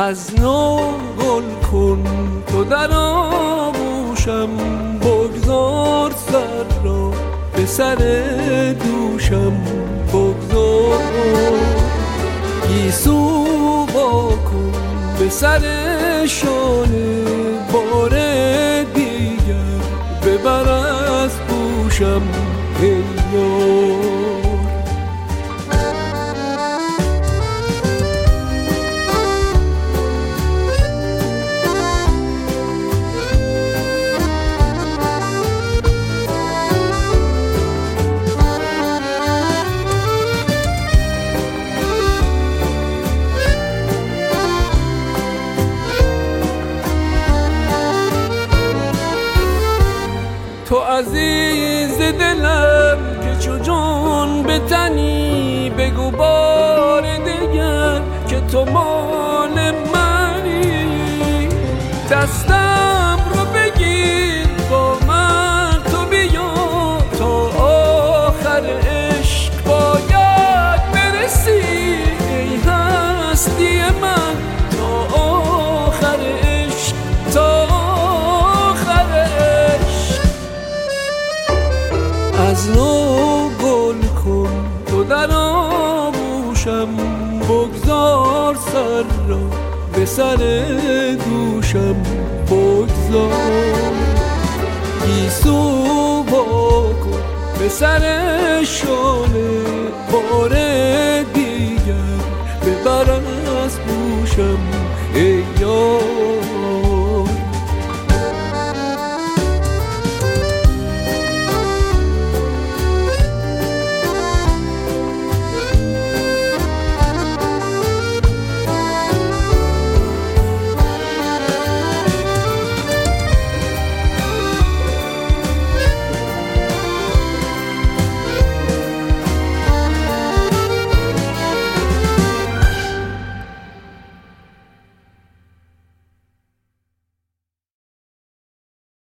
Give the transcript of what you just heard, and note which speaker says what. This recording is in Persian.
Speaker 1: از نو گل کن تو در آغوشم، بگذار سر را به سر دوشم، بگذار گیسو با کن به سر شانه، بار دیگر ببر از گوشم ای یار. تو عزیز دلم که چو جان به تنی، بگو بار دیگر که تو مال منی. دستم رو بگیر با من تو بیا، تا آخر عشق باید برسی ای هستی من، تا آخر عشق، تا از نو گل کن تو در آغوشم، بگذار سر را به سر دوشم، بگذار گیسو با کن به سر شانه، بار دیگر ببرم